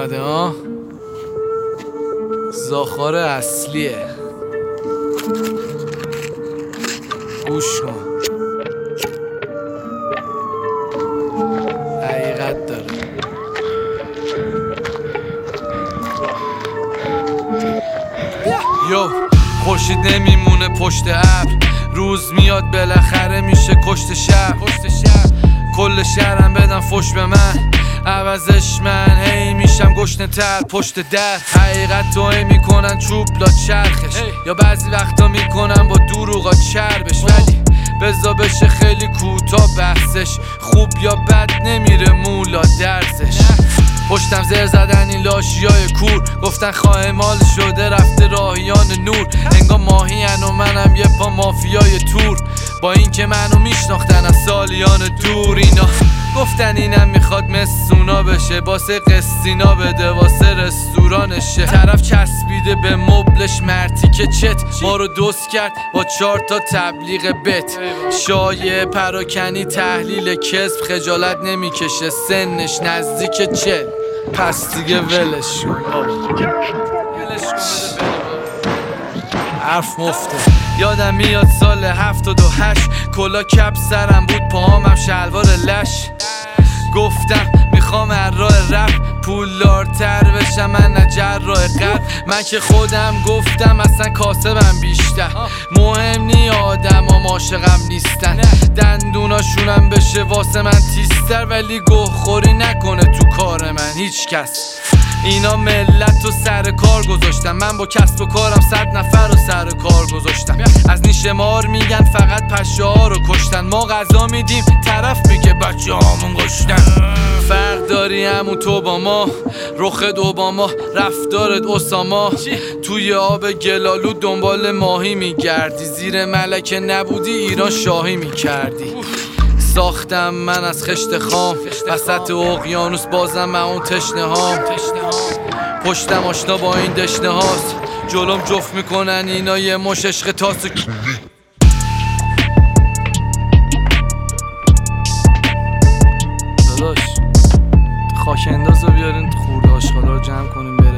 اومده ها. زاخار اصلیه، گوش کن، حقیقت داره. یو خورشید نمیمونه پشت ابر، روز میاد بالاخره میشه کشت شب. کل شهرم بدن فش به من، عوضش من هی میشم گشنه تر پشت در. حقیقت توهی میکنن چوب لا چرخش، یا بعضی وقتا میکنن با دروغا چربش. ولی بزا بشه خیلی کوتاه بحثش، خوب یا بد نمیره مولا درسش. پشتم زر زدن این لاشیای کور، گفتن خواه مال شده رفته راهیان نور. انگار ماهین و منم یه پا مافیای تور، با این که منو میشناختن از سالیان دور. اینا گفتن اینم میخواد مسونا بشه، واسه قسطینا بده واسه رستورانشه. طرف چسبیده به مبلش مرتی که چت، ما رو دوست کرد با 4 تا تبلیغ بت. شایعه پراکنی تحلیل کذب، خجالت نمیکشه سنش نزدیک 40. پس دیگه ولش کن، حرف مفته. یادم میاد سال 78 کلا کپ سرم بود، پاهامم شلوار لش. گفتم میخوام هر راه رپ پولدارتر بشم، من نه جراح قلب. من که خودم گفتم اصلا کاسبم بیشتر، مهم نی آدم ها عاشقم نیستن. دندوناشونم بشه واسه من تیستر، ولی گوه خوری نکنه تو کار من هیچ کس. اینا ملت رو سر کار گذاشتم، من با کسب و کارم 100 نفر رو سر کار گذاشتم. از نیشه مار میگن فقط پشه ها رو کشتن، ما غذا میدیم طرف میگه بچه هامون گشتن. فرق داری همون تو با ما، رخت اوباما رفتارت اساما. توی آب گلالود دنبال ماهی میگردی، زیر ملکه نبودی ایران شاهی میکردی. ساختم من از خشت خام وسط اقیانوس، بازم من اون تشنه هام. پشتم آشنا با این دشنه هاست، جلوم جفت میکنن اینا یه مش عشق تاسو. داداش خاک انداز رو بیارین خورده آشغالا رو جمع کنیم.